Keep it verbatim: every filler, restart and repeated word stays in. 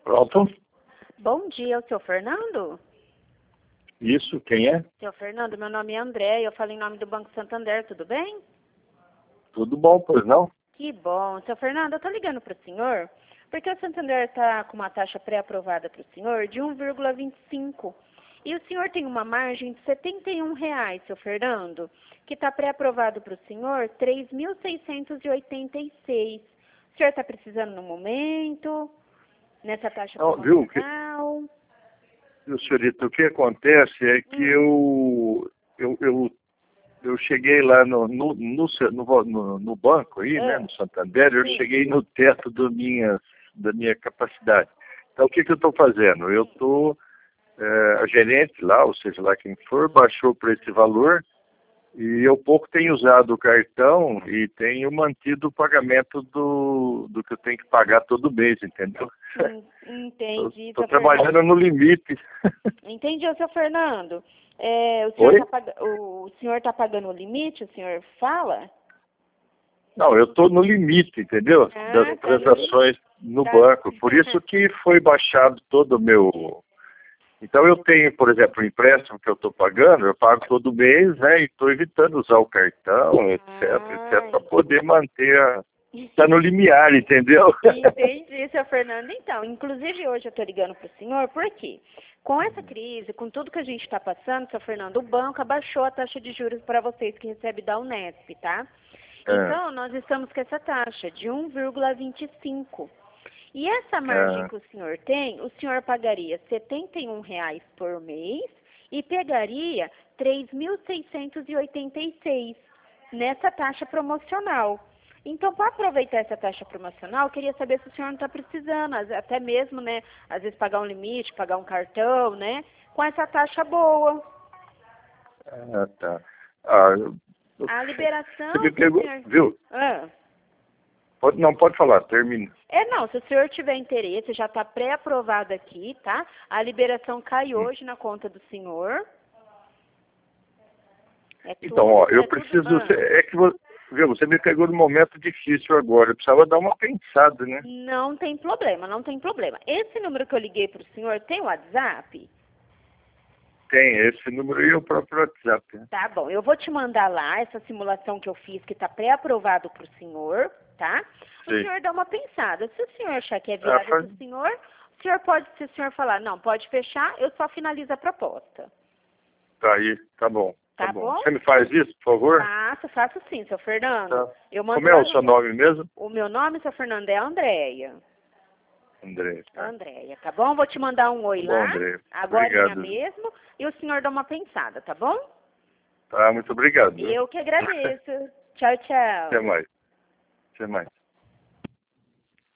Pronto? Bom dia, o seu Fernando? Isso, quem é? Seu Fernando, meu nome é André, eu falo em nome do Banco Santander, tudo bem? Tudo bom, pois não? Que bom. Seu Fernando, eu tô ligando pro senhor, porque o Santander está com uma taxa pré-aprovada pro senhor de um vírgula vinte e cinco. E o senhor tem uma margem de setenta e um reais, seu Fernando, que está pré-aprovado para o senhor três mil seiscentos e oitenta e seis. O senhor está precisando no momento, nessa taxa Não, viu, que, promocional? viu, senhorita, o que acontece é que Hum. eu, eu, eu, eu cheguei lá no, no, no, no, no, no banco aí, né, Ah, no Santander, eu sim. cheguei no teto do minha, da minha capacidade. Então, o que, que eu estou fazendo? Eu estou, é, a gerente lá, ou seja, lá quem for, baixou para esse valor. E eu pouco tenho usado o cartão e tenho mantido o pagamento do, do que eu tenho que pagar todo mês, entendeu? Hum, Entendi, Estou seu Fernando. trabalhando no limite. Entendi, seu Fernando. É, o senhor Oi? está pag... o senhor tá pagando o limite, o senhor fala? Não, eu estou no limite, entendeu? Das Ah, tá no limite. transações no Tá. banco. Por isso que foi baixado todo o meu... Então eu tenho, por exemplo, o empréstimo que eu estou pagando, eu pago todo mês, né? E estou evitando usar o cartão, etc, etc, para Ah, poder manter a... Está no limiar, entendeu? entendi, seu Fernando. Então, inclusive hoje eu estou ligando para o senhor, por quê? Com essa crise, com tudo que a gente está passando, seu Fernando, o banco abaixou a taxa de juros para vocês que recebem da Unesp, tá? É, Então, nós estamos com essa taxa de um vírgula vinte e cinco. E essa margem é. que o senhor tem, o senhor pagaria setenta e um reais por mês e pegaria três mil seiscentos e oitenta e seis nessa taxa promocional. Então, para aproveitar essa taxa promocional, eu queria saber se o senhor não está precisando, às- até mesmo, né, às vezes pagar um limite, pagar um cartão, né, com essa taxa boa. Ah, tá. Ah, eu- A você me liberação, se o pegou, senhor... viu? Ah. Pode, não, pode falar, termina. É, não, se o senhor tiver interesse, já está pré-aprovado aqui, tá? A liberação cai Hum. hoje na conta do senhor. É Então, tudo, ó, eu é tudo... preciso, Ah, é que vo- viu, você me pegou num momento difícil agora, eu precisava dar uma pensada, né? não tem problema, não tem problema. Esse número que eu liguei para o senhor tem WhatsApp? Tem esse número e o próprio WhatsApp, né? Tá bom, eu vou te mandar lá essa simulação que eu fiz, que está pré-aprovado para o senhor, tá? O Sim. senhor dá uma pensada. Se o senhor achar que é Ah, viável faz... para o senhor, o senhor pode, se o senhor falar, não, pode fechar, eu só finalizo a proposta. Tá aí, tá bom, tá Tá bom. bom? Você me faz isso, por favor? Faço, faço sim, seu Fernando. Tá. Eu mando Como é lá o no... seu nome mesmo? O meu nome, seu Fernando, é Andréia. André, tá. Andréia, tá bom? Vou te mandar um oi Tá bom, lá, André. agorinha Obrigado. mesmo, e o senhor dá uma pensada, tá bom? Tá, muito obrigado, E viu? eu que agradeço. Tchau, Até tchau. mais. Até mais.